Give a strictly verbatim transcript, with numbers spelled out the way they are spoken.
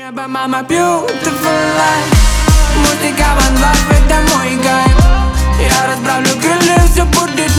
Небо, мама, beautiful life. Музыка ван лайф, это мой кайф. Я расправлю крылья, все будет